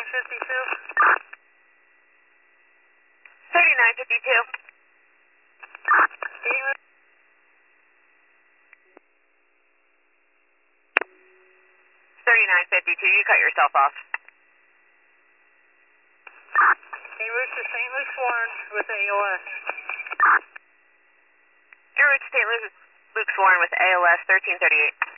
52. 3952. 3952, you cut yourself off. En route to St. Luke's Warren with ALS. En route to St. Luke's Warren with ALS 1338.